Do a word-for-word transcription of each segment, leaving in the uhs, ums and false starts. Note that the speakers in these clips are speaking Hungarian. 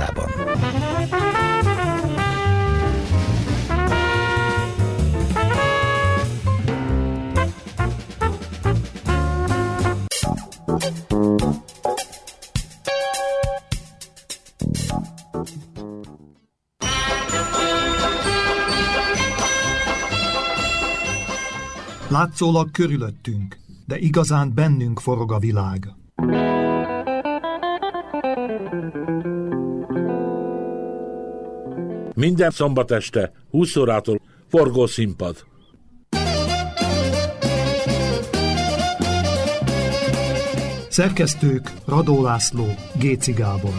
Amerikában. Látszólag körülöttünk, de igazán bennünk forog a világ. Minden szombat este, húsz órától forgó színpad. Szerkesztők Radó László, Géci Gábor.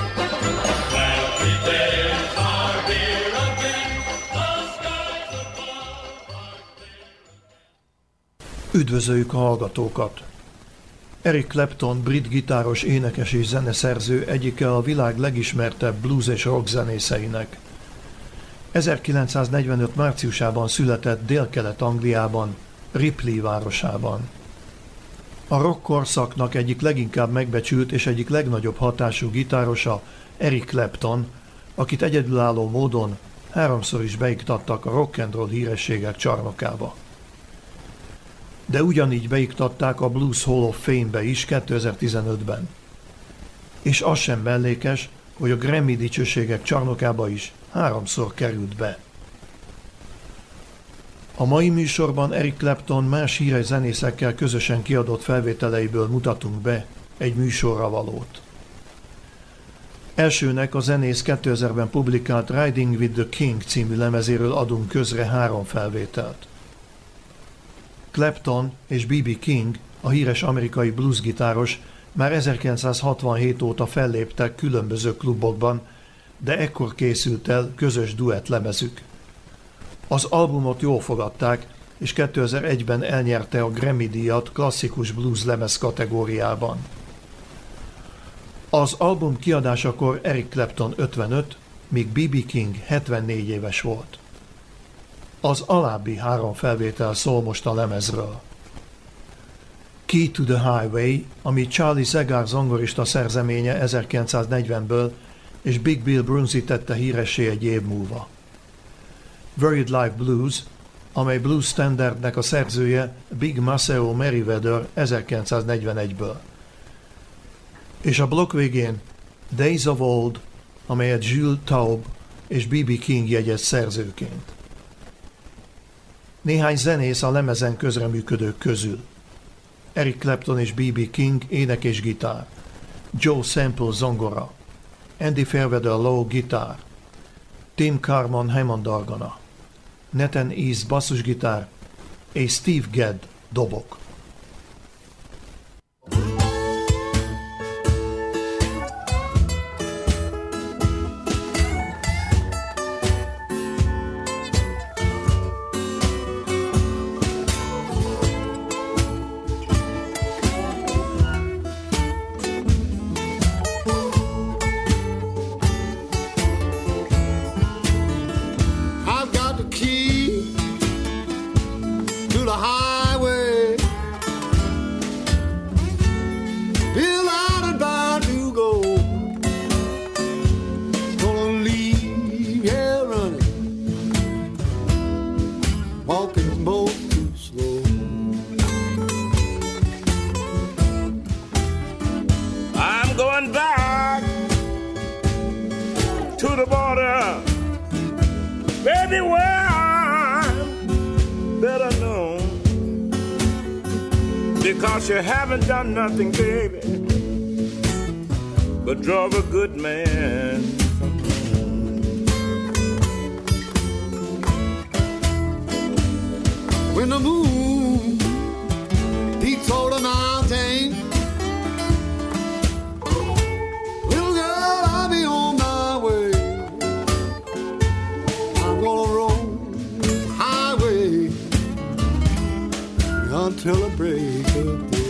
Üdvözöljük a hallgatókat! Eric Clapton, brit gitáros, énekes és zeneszerző egyike a világ legismertebb blues és rock zenészeinek. ezerkilencszáznegyvenöt márciusában született Délkelet-Angliában, Ripley városában. A rock korszaknak egyik leginkább megbecsült és egyik legnagyobb hatású gitárosa Eric Clapton, akit egyedülálló módon háromszor is beiktattak a rock and roll hírességek csarnokába. De ugyanígy beiktatták a Blues Hall of Fame-be is kétezer-tizenötben. És az sem mellékes, hogy a Grammy dicsőségek csarnokába is háromszor került be. A mai műsorban Eric Clapton más híres zenészekkel közösen kiadott felvételeiből mutatunk be egy műsorra valót. Elsőnek a zenész kétezerben publikált Riding with the King című lemezéről adunk közre három felvételt. Clapton és bé bé King, a híres amerikai bluesgitáros, már ezerkilencszázhatvanhét óta felléptek különböző klubokban, de ekkor készült el közös duett lemezük. Az albumot jól fogadták, és kétezer-egyben elnyerte a Grammy-díjat klasszikus blues lemez kategóriában. Az album kiadásakor Eric Clapton ötvenöt, míg bé bé King hetvennégy éves volt. Az alábbi három felvétel szól most a lemezről. Key to the Highway, ami Charlie Segar zongorista szerzeménye ezerkilencszáznegyvenből, és Big Bill Brunsey tette híressé egy év múlva. Buried Life Blues, amely blues standardnek a szerzője Big Maceo Merriweather ezerkilencszáznegyvenegyből. És a blokk végén Days of Old, amelyet Jules Taub és bé bé King jegyez szerzőként. Néhány zenész a lemezen közreműködők közül. Eric Clapton és bé bé King ének és gitár, Joe Sample zongora, Andy Fairweather Lowe gitár, Tim Carmon Hammond orgona, Nathan East basszusgitár és Steve Gadd dobok. You haven't done nothing, baby, but drove a good man. When the moon peaks over the mountain, little girl, I'll be on my way. I'm gonna roll highway until the break of day.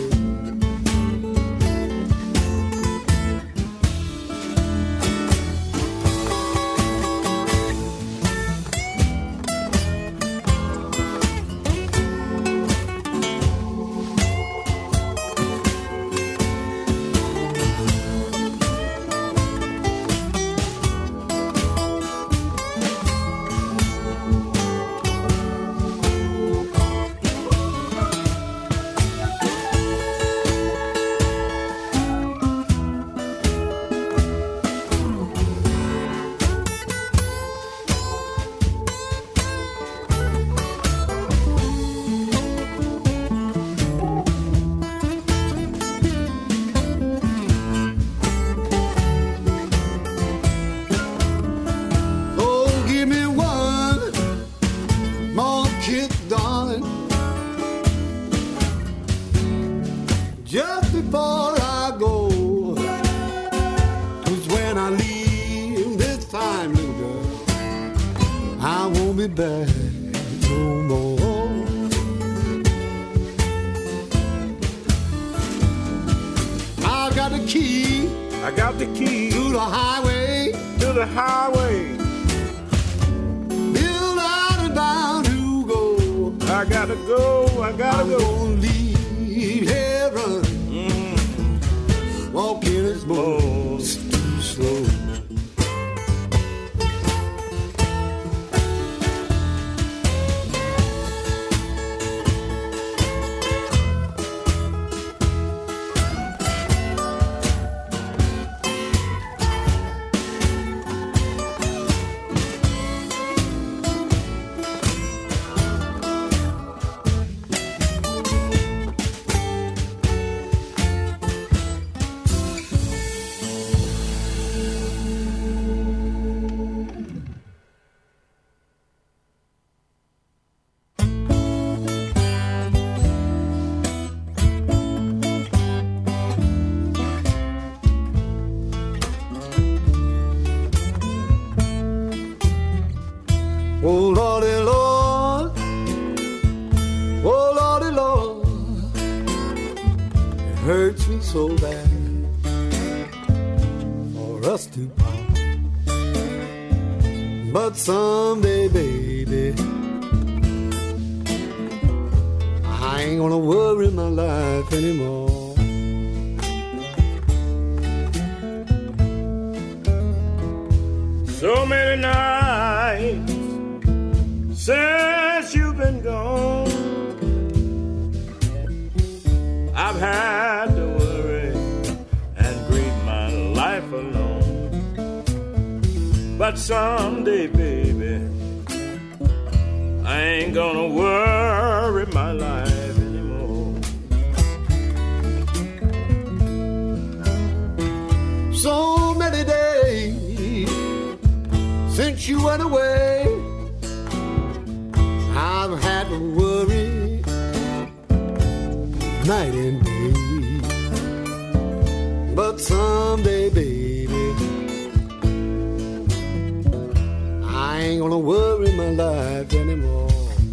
be back no more. I got the key. I got the key to the highway. To the highway. Bill out and down to go. I gotta go. I gotta I'm go. gonna leave heaven. Mm-hmm. Walking is most too slow. Oh, Lordy, Lord, oh, Lordy, Lord, it hurts me so bad for us to part. But someday, baby, I ain't gonna worry my life anymore. So many nights since you've been gone, I've had to worry and grieve my life alone. But someday, baby, I ain't gonna worry my life anymore. So many days since you went away, I've had to worry night and day. But someday, baby, I ain't gonna worry my life anymore.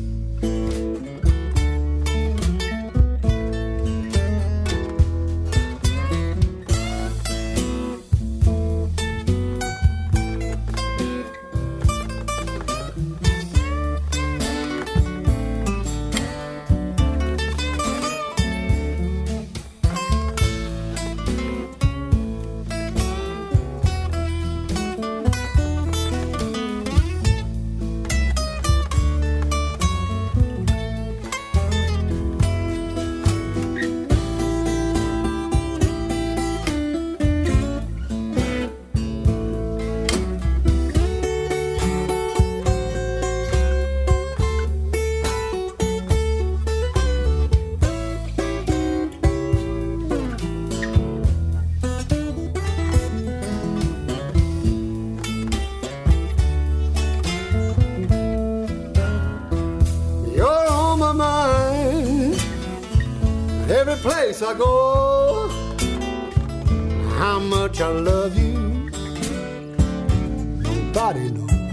Every place I go, how much I love you, nobody knows.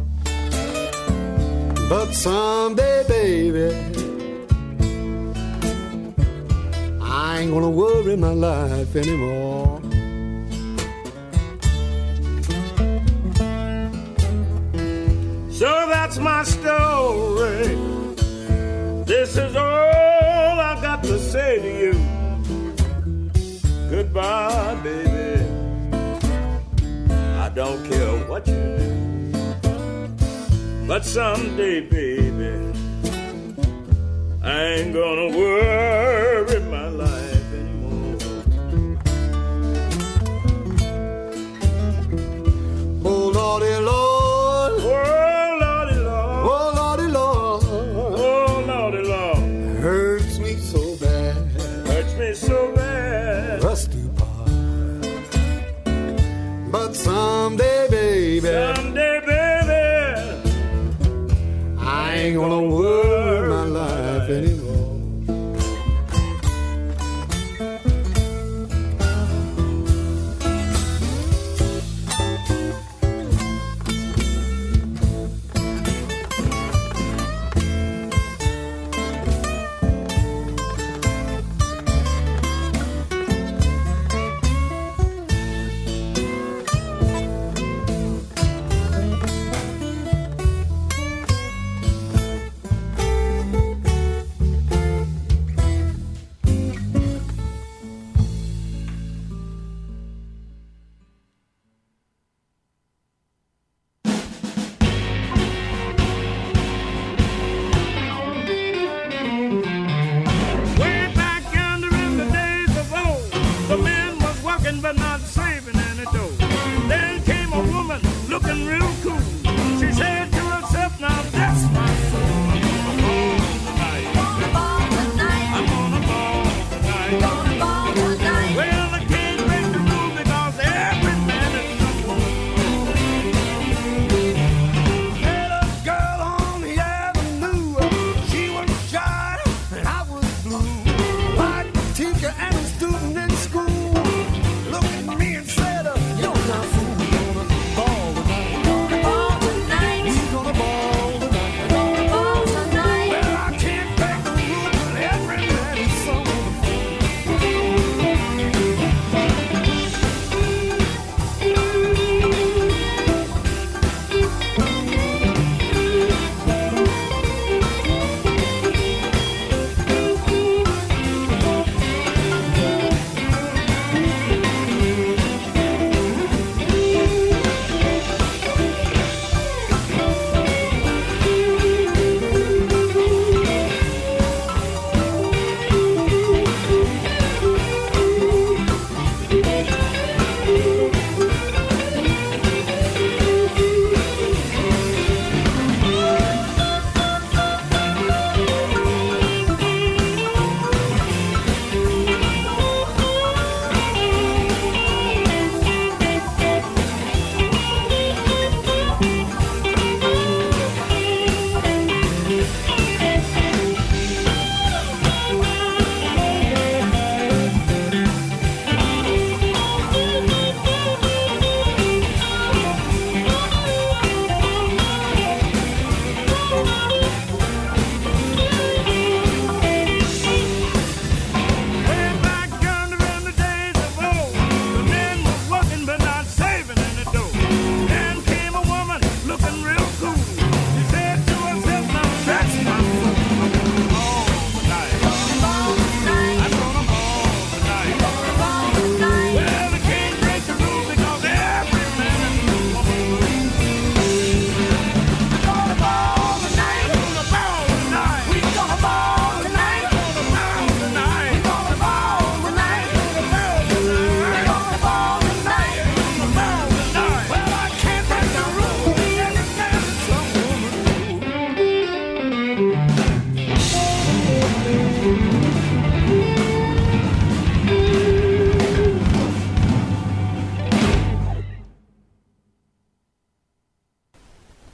But someday, baby, I ain't gonna worry my life anymore. So that's my story. This is all I've got to say to you. Goodbye, baby. I don't care what you do. But someday, baby, I ain't gonna worry my life anymore. Oh, Lordy, Lord. Oh, Lordy, Lord. Oh, Lordy, Lord. Oh, Lordy, Lord. Hurts me so bad. Hurts me so bad. Us to part. But someday, baby, Someday, baby, I ain't gonna worry my life anymore.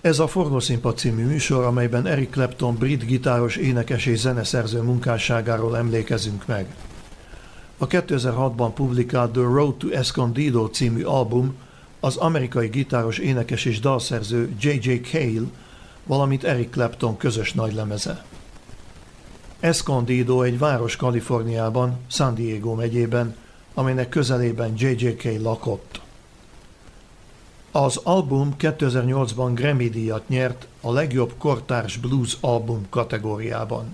Ez a Forgószínpad című műsor, amelyben Eric Clapton brit gitáros, énekes és zeneszerző munkásságáról emlékezünk meg. A kétezer-hatban publikált The Road to Escondido című album az amerikai gitáros, énekes és dalszerző jé jé Cale, valamint Eric Clapton közös nagylemeze. Escondido egy város Kaliforniában, San Diego megyében, amelynek közelében jé jé Cale lakott. Az album kétezer-nyolcban Grammy-díjat nyert a legjobb kortárs blues album kategóriában.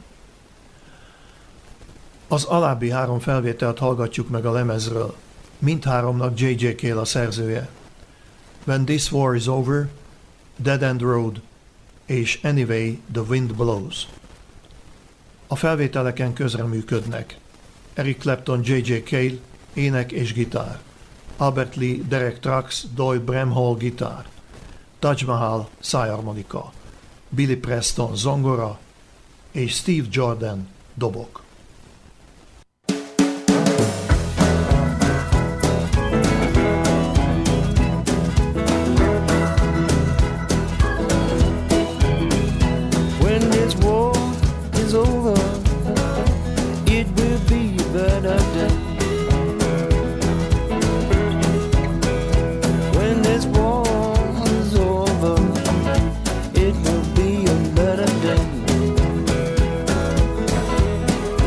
Az alábbi három felvételt hallgatjuk meg a lemezről. Mindháromnak jé jé Cale a szerzője. When This War Is Over, Dead End Road és Anyway the Wind Blows. A felvételeken közreműködnek Eric Clapton, jé jé Cale, ének és gitár, Albert Lee, Derek Trucks, Doyle Bramhall gitár, Taj Mahal szájharmonika, Billy Preston zongora és Steve Jordan dobok. When this war is over, it will be a better day. When this war is over, it will be a better day.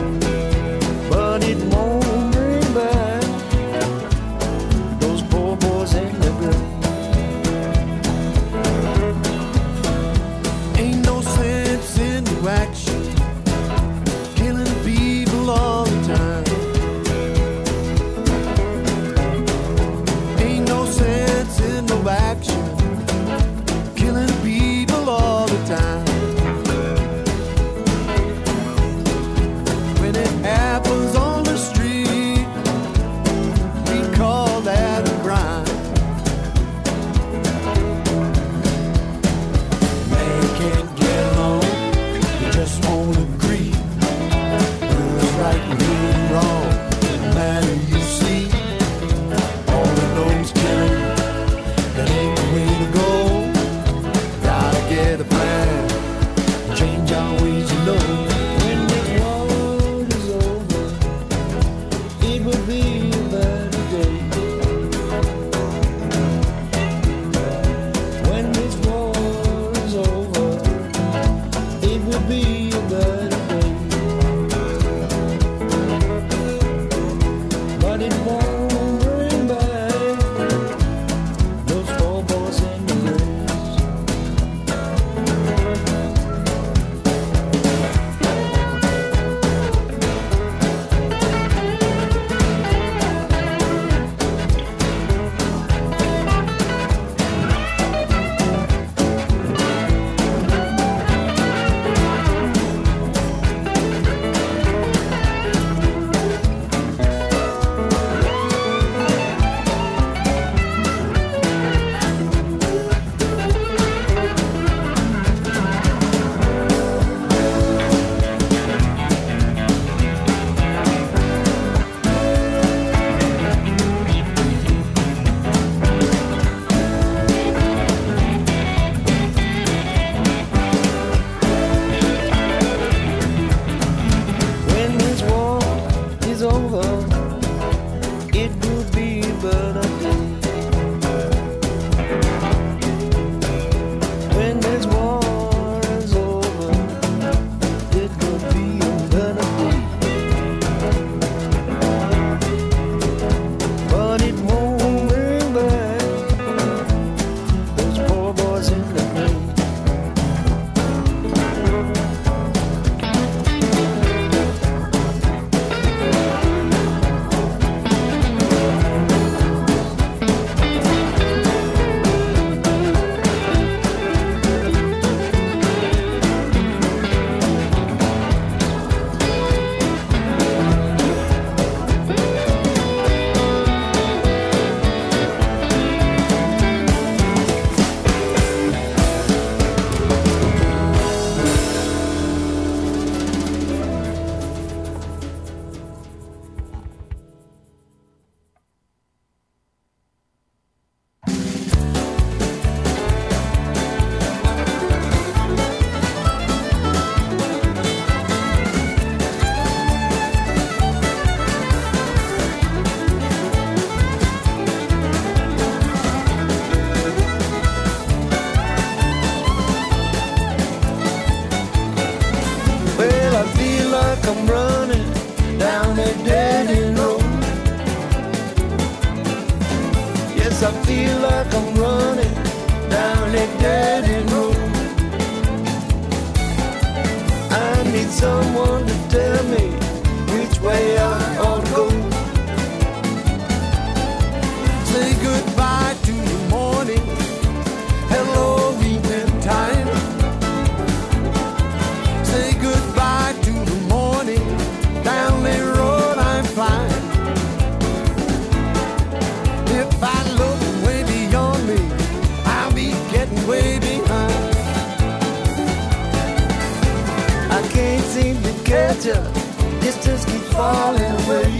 catch her, distance keeps falling away.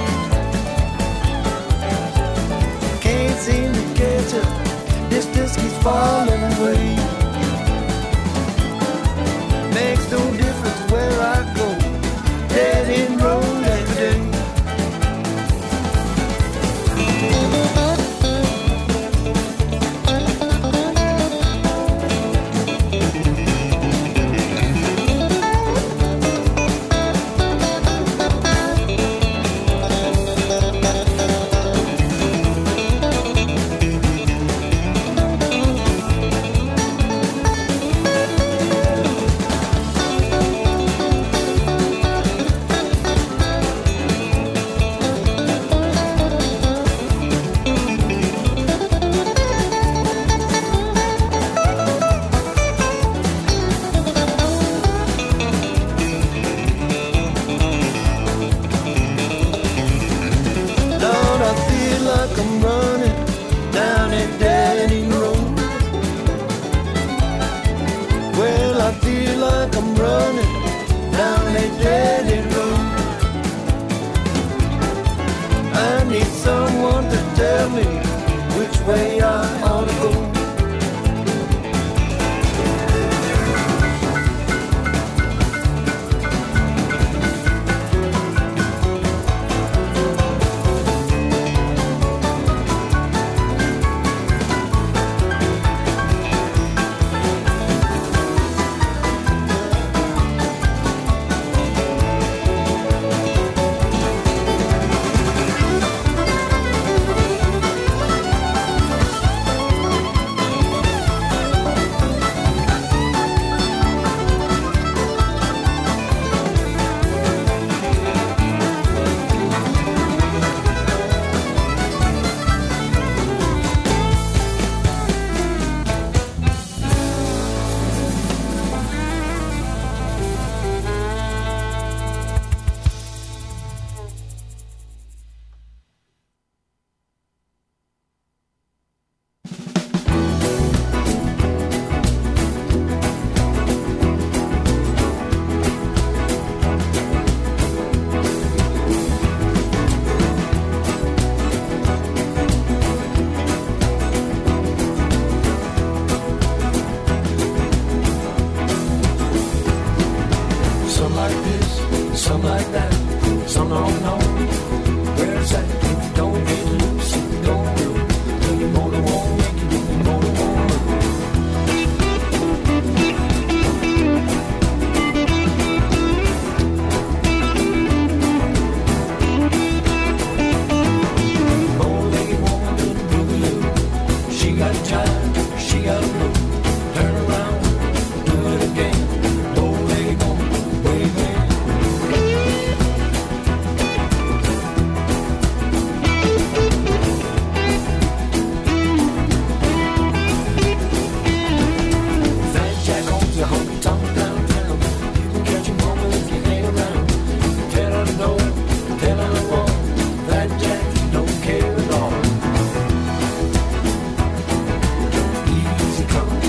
Can't seem to catch her, distance keeps falling away. Makes no difference where I go, dead end road every day. Easy come.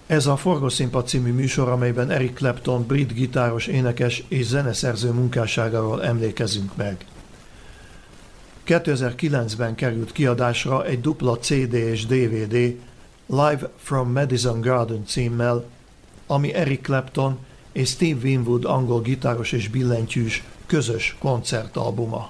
Ez a Forgószínpad című műsor, amelyben Eric Clapton brit gitáros, énekes és zeneszerző munkásságáról emlékezünk meg. kétezer-kilencben került kiadásra egy dupla cé dé és dé vé dé Live from Madison Garden címmel, ami Eric Clapton és Steve Winwood angol gitáros és billentyűs közös koncertalbuma.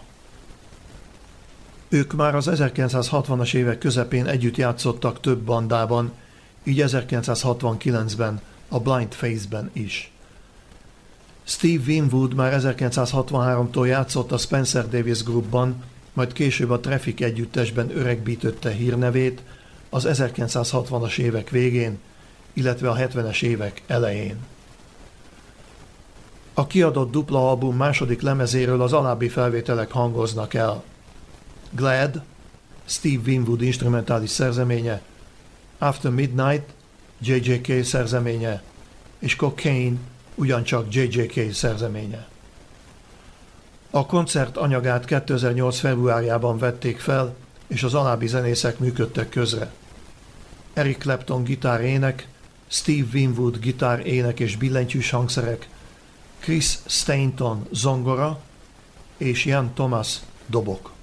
Ők már az ezerkilencszázhatvanas évek közepén együtt játszottak több bandában, így ezerkilencszázhatvankilencben a Blind Faith-ben is. Steve Winwood már ezerkilencszázhatvanháromtól játszott a Spencer Davis Groupban, majd később a Traffic együttesben öregbítötte hírnevét az ezerkilencszázhatvanas évek végén, illetve a hetvenes évek elején. A kiadott dupla album második lemezéről az alábbi felvételek hangoznak el: Glad, Steve Winwood instrumentális szerzeménye, After Midnight, jé jé ká szerzeménye, és Cocaine, ugyancsak jé jé ká szerzeménye. A koncert anyagát kétezer-nyolc februárjában vették fel, és az alábbi zenészek működtek közre: Eric Clapton gitár-ének, Steve Winwood gitár-ének és billentyűs hangszerek, Chris Stainton zongora és Ian Thomas dobok.